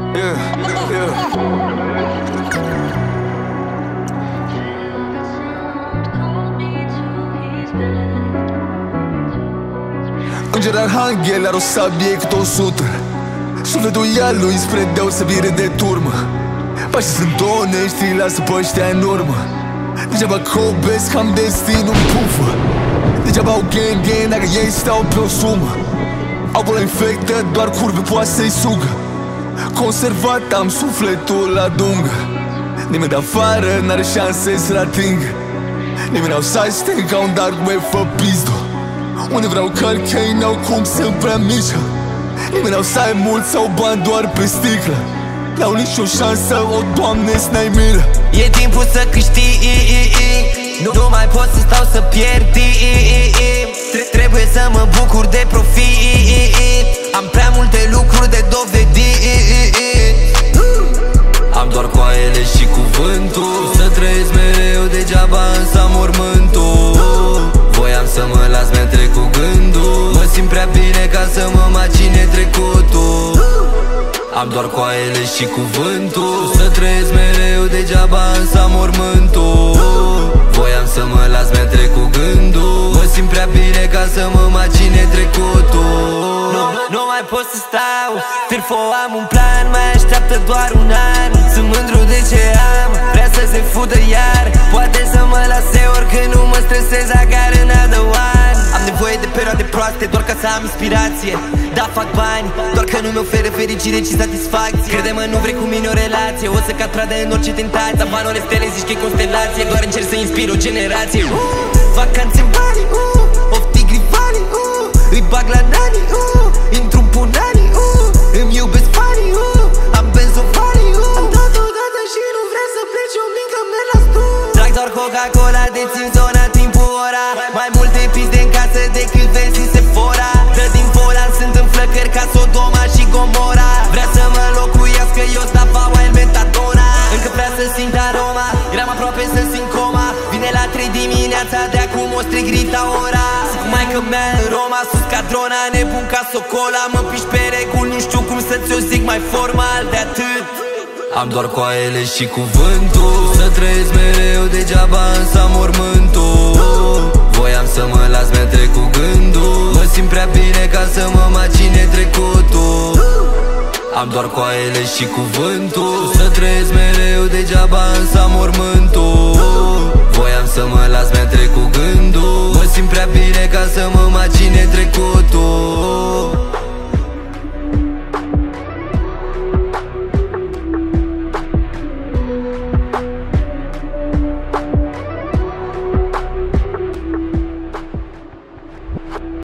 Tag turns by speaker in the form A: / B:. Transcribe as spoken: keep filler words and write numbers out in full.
A: Yeah, yeah. Înger arhanghel are o sabie cât o sută. Sufletul ia lui spre deosebire de turmă. Pașii sunt onești, îi lasă pe ăștia în urmă. Degeaba cobesc, am destinul în pufă. Degeaba au gang gang dacă ei stau pe o sumă. Au boală infectă, doar curve poate să-i sugă. Conservat am sufletul la dungă. Nimeni de afară n-are șanse să-l atingă. Nimeni n-au side ca un dark web fă pizdo. Unde vreau călchei, n-au cum, sunt prea mici. Nimeni n-au să ai mult sau bani doar pe sticlă. N-au nicio șansă, o Doamne, să-n-ai milă.
B: E timpul să câștigi, nu, nu mai pot să stau să pierd. Trebuie să mă bucur de profit. Am prea multe lucruri de dovedit. Am doar coaiele și cuvântul. Să trăiesc mereu degeaba, însă am mormântul. Voiam să mă las, mi-a trecut gândul. Mă simt prea bine ca să mă macine trecutul. Am doar coaiele și cuvântul. Să trăiesc mereu degeaba, însă am mormântul. Voiam să mă las, mi-a trecut gândul. Mă simt prea bine ca să mă macine trecutul. Nu, nu mai pot să stau, Tirfo, am un plan, mai așteaptă doar un an. Sunt mândru de ce am, vrea să se fudă iar. Poate să mă lase oricând, nu mă stresez, I got another one. Am nevoie de perioade proaste, doar ca să am inspirație. Da, fac bani, doar că nu mi oferă fericire, ci satisfacție. Crede-mă, nu vrei cu mine o relație, o să cad pradă în orice tentație. Vanole stele, zici că e constelație, doar încerc să inspir o generație. uh, Vacanțe în Bali, uh, ofti grivanii, uh, îi bag la nani, uh, intru-n punanii, uh, îmi iubesc fanii, uh, am benzovanii, uh. Am dat odată și nu vrei să pleci, o mică merg la stul. Trag doar Coca-Cola, dețin zona, timpul, ora. Mai multe piste în casă decât vezi Sephora. Dă din vola, sunt în flăcări ca Sodoma și Gomora. Vrea să mă locuiască, eu stava el metadona. Încă vrea să simt aroma, eram aproape să simt coma. Vine la trei dimineața, de acum o strig Rita Ora. Zic maică mea în Roma, sus ca drona, nebun ca Socola. Mă piși pe regul, nu știu cum să-ți o zic mai formal de atât. Am doar coaiele și cuvântul. Să trăiesc mereu degeaba, însă am mormântul. Voiam să mă las, mi-a trecut gândul. Mă simt prea bine ca să mă macine trecutul. Am doar coaiele și cuvântul. Să trăiesc mereu degeaba, însă am mormântul. Voiam să mă las, mi-a trecut gândul. Mă simt prea bine ca să mă macine trecutul.